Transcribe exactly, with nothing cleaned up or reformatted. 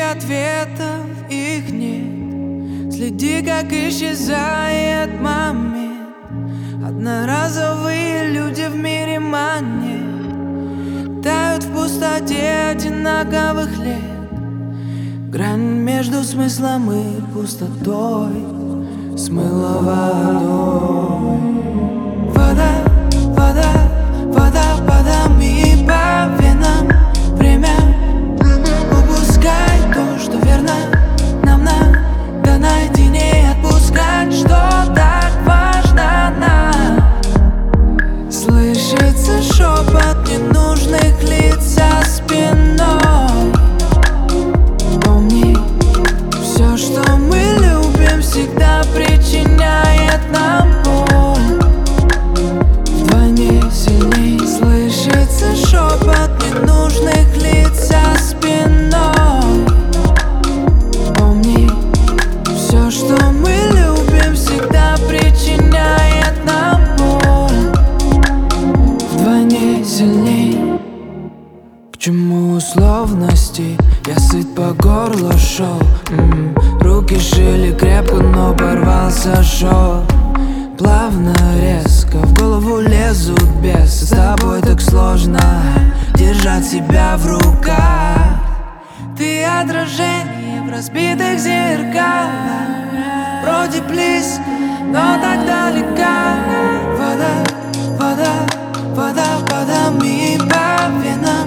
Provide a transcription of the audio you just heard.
ответов, их нет. Следи, как исчезает момент. Одноразовые люди в мире монет тают в пустоте одинаковых лет. Грань между смыслом и пустотой смыла водой. Вода, вода, водопадами по венам. Время упускай то, что верно. Нам надо наедине отпускать, что так важно нам. Слышится шепот ненужных лиц за спиной. Помни, все, что мы любим, всегда причиняет нам боль. Вдвойне сильней слышится шепот ненужных лиц за спиной. Помни, все, что мы любим, всегда причиняет нам боль. Вдвойне сильней. К чему условности? Я сыт по горло шел. М-м. Руки шили крепко, но порвался шов. Плавно, резко в голову лезут бесы. С тобой так сложно держать себя в руках. Ты отражение в разбитых зеркалах. Вроде близко, но так далека. Вода, вода, водопадами по венам.